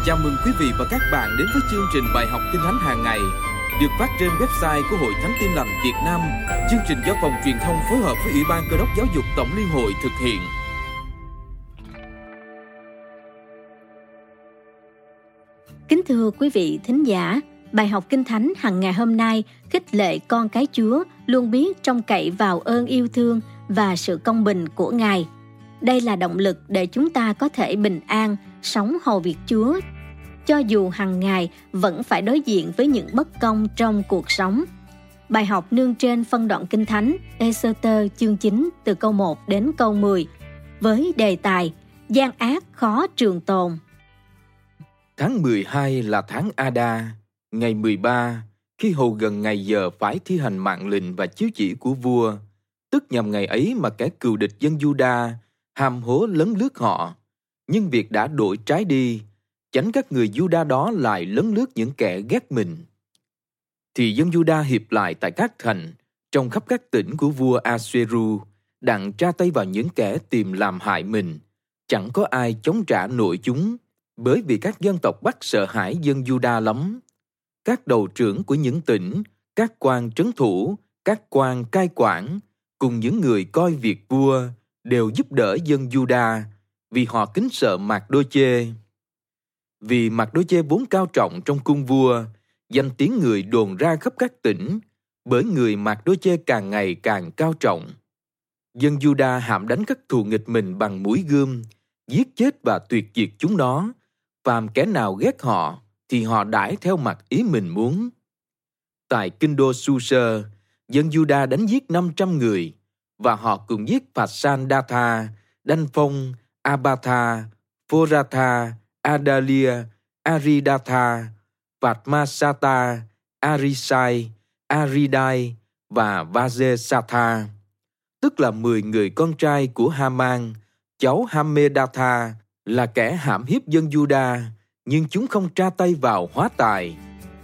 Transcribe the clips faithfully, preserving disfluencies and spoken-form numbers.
Chào mừng quý vị và các bạn đến với chương trình bài học Kinh Thánh hàng ngày được phát trên website của Hội Thánh Tin Lành Việt Nam. Chương trình do phòng truyền thông phối hợp với Ủy ban Cơ đốc Giáo dục Tổng Liên hội thực hiện. Kính thưa quý vị thính giả, bài học Kinh Thánh hàng ngày hôm nay khích lệ con cái Chúa luôn biết trông cậy vào ơn yêu thương và sự công bình của Ngài. Đây là động lực để chúng ta có thể bình an, sống hầu việc Chúa, cho dù hàng ngày vẫn phải đối diện với những bất công trong cuộc sống. Bài học nương trên phân đoạn Kinh Thánh Ê-xơ-tơ chương chín từ câu một đến câu mười với đề tài gian ác khó trường tồn. Tháng mười hai là tháng A-đa, ngày mười ba, khi hầu gần ngày giờ phải thi hành mạng lệnh và chiếu chỉ của vua, tức nhằm ngày ấy mà kẻ cừu địch dân Giu-đa hàm hố lấn lướt họ. Nhưng việc đã đổi trái đi, tránh các người Giu-đa đó lại lấn lướt những kẻ ghét mình. Thì dân Giu-đa hiệp lại tại các thành, trong khắp các tỉnh của vua A-xê-ru, đặng tra tay vào những kẻ tìm làm hại mình. Chẳng có ai chống trả nổi chúng, bởi vì các dân tộc Bắc sợ hãi dân Giu-đa lắm. Các đầu trưởng của những tỉnh, các quan trấn thủ, các quan cai quản, cùng những người coi việc vua, đều giúp đỡ dân Giu-đa, vì họ kính sợ Mạc-đô-chê. Vì Mạc-đô-chê vốn cao trọng trong cung vua, danh tiếng người đồn ra khắp các tỉnh, bởi người Mạc-đô-chê càng ngày càng cao trọng. Dân Giu-đa hãm đánh các thù nghịch mình bằng mũi gươm, giết chết và tuyệt diệt chúng nó. Phàm kẻ nào ghét họ, thì họ đãi theo mặt ý mình muốn. Tại kinh đô Su-sơ, dân Giu-đa đánh giết năm trăm người, và họ cùng giết Phạt-san-đa-tha, Đanh-phong, A-ba-tha, Phô-ra-tha, Adalia, Ari-đa-tha, Phạt-ma-sa-ta, Ari-sai, Ari-đai và Va-dê-sa-tha, tức là mười người con trai của Ha-man, cháu Ha-mê-đa-tha, là kẻ hãm hiếp dân Giu-đa, nhưng chúng không tra tay vào hóa tài.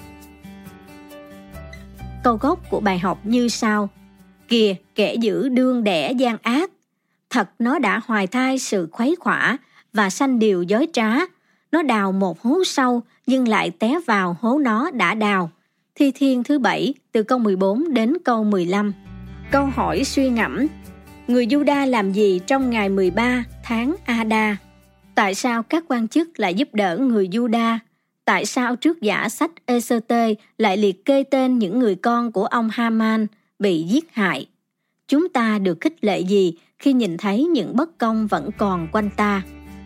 Câu gốc của bài học như sau: Kìa, kẻ dữ đương đẻ gian ác, thật nó đã hoài thai sự khuấy khỏa và sanh điều dối trá. Nó đào một hố sâu nhưng lại té vào hố nó đã đào. Thi Thiên thứ bảy từ câu mười bốn đến câu mười lăm. Câu hỏi suy ngẫm: người Giu-đa làm gì trong ngày mười ba tháng A-đa? Tại sao các quan chức lại giúp đỡ người Giu-đa? Tại sao trước giả sách Ê-xơ-tơ lại liệt kê tên những người con của ông Ha-man bị giết hại? Chúng ta được khích lệ gì khi nhìn thấy những bất công vẫn còn quanh ta?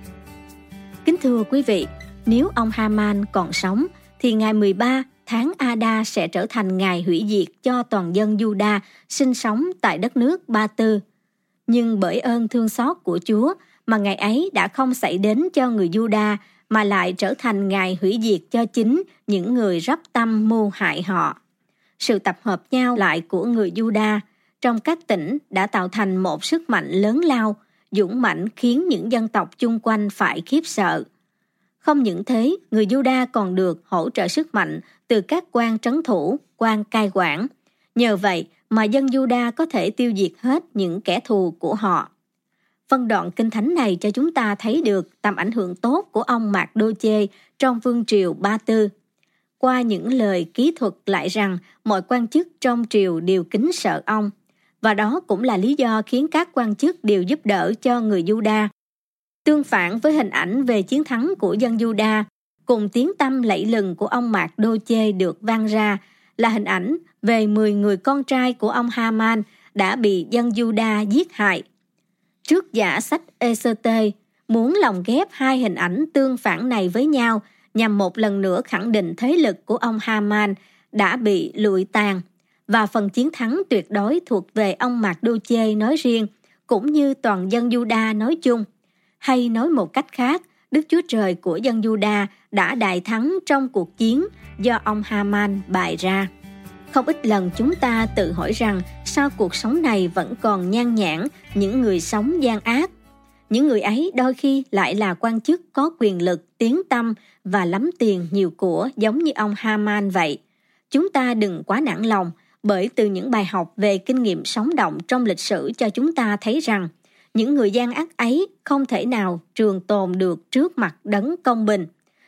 Kính thưa quý vị, nếu ông Ha-man còn sống, thì ngày mười ba tháng A-đa sẽ trở thành ngày hủy diệt cho toàn dân Giu-đa sinh sống tại đất nước Ba Tư. Nhưng bởi ơn thương xót của Chúa mà ngày ấy đã không xảy đến cho người Giu-đa, mà lại trở thành ngày hủy diệt cho chính những người rắp tâm mưu hại họ. Sự tập hợp nhau lại của người Giu-đa trong các tỉnh đã tạo thành một sức mạnh lớn lao, dũng mãnh khiến những dân tộc chung quanh phải khiếp sợ. Không những thế, người Giu-đa còn được hỗ trợ sức mạnh từ các quan trấn thủ, quan cai quản. Nhờ vậy mà dân Giu-đa có thể tiêu diệt hết những kẻ thù của họ. Phân đoạn Kinh Thánh này cho chúng ta thấy được tầm ảnh hưởng tốt của ông Mạc-đô-chê trong vương triều Ba Tư. Qua những lời ký thuật lại rằng mọi quan chức trong triều đều kính sợ ông, và đó cũng là lý do khiến các quan chức đều giúp đỡ cho người Giu-đa. Tương phản với hình ảnh về chiến thắng của dân Giu-đa, cùng tiếng tăm lẫy lừng của ông Mạc-đô-chê được vang ra là hình ảnh về mười người con trai của ông Ha-man đã bị dân Giu-đa giết hại. Trước giả sách Ê-xơ-tơ muốn lồng ghép hai hình ảnh tương phản này với nhau nhằm một lần nữa khẳng định thế lực của ông Ha-man đã bị lụi tàn, và phần chiến thắng tuyệt đối thuộc về ông Mạc-đô-chê nói riêng, cũng như toàn dân Giu-đa nói chung. Hay nói một cách khác, Đức Chúa Trời của dân Giu-đa đã đại thắng trong cuộc chiến do ông Ha-man bày ra. Không ít lần chúng ta tự hỏi rằng sao cuộc sống này vẫn còn nhan nhản những người sống gian ác. Những người ấy đôi khi lại là quan chức có quyền lực, tiếng tăm và lắm tiền nhiều của giống như ông Ha-man vậy. Chúng ta đừng quá nản lòng, bởi từ những bài học về kinh nghiệm sống động trong lịch sử cho chúng ta thấy rằng những người gian ác ấy không thể nào trường tồn được trước mặt đấng công bình.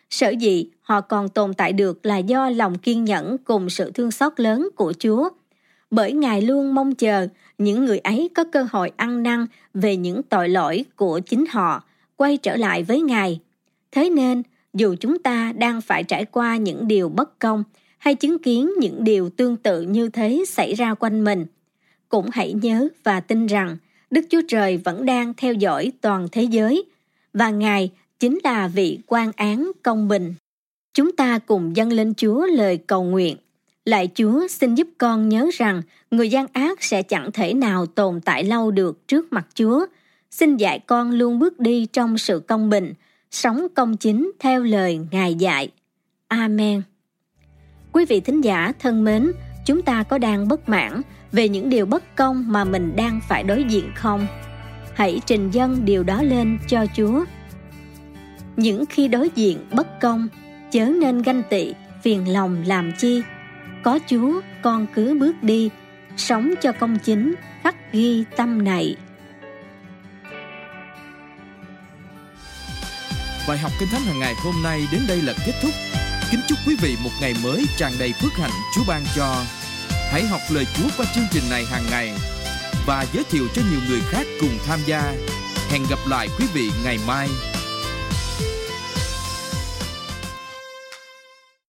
Sở dĩ họ còn tồn tại được là do lòng kiên nhẫn cùng sự thương xót lớn của Chúa. Bởi Ngài luôn mong chờ những người ấy có cơ hội ăn năn về những tội lỗi của chính họ, quay trở lại với Ngài. Thế nên, dù chúng ta đang phải trải qua những điều bất công hay chứng kiến những điều tương tự như thế xảy ra quanh mình, cũng hãy nhớ và tin rằng Đức Chúa Trời vẫn đang theo dõi toàn thế giới và Ngài chính là vị quan án công bình. Chúng ta cùng dâng lên Chúa lời cầu nguyện. Lạy Chúa, xin giúp con nhớ rằng người gian ác sẽ chẳng thể nào tồn tại lâu được trước mặt Chúa. Xin dạy con luôn bước đi trong sự công bình, sống công chính theo lời Ngài dạy. Amen. Quý vị thính giả thân mến, chúng ta có đang bất mãn về những điều bất công mà mình đang phải đối diện không? Hãy trình dâng điều đó lên cho Chúa. Những khi đối diện bất công, chớ nên ganh tị, phiền lòng làm chi. Có Chúa, con cứ bước đi, sống cho công chính, khắc ghi tâm này. Bài học Kinh Thánh hàng ngày hôm nay đến đây là kết thúc. Kính chúc quý vị một ngày mới tràn đầy phước hạnh Chúa ban cho. Hãy học lời Chúa qua chương trình này hàng ngày và giới thiệu cho nhiều người khác cùng tham gia. Hẹn gặp lại quý vị ngày mai.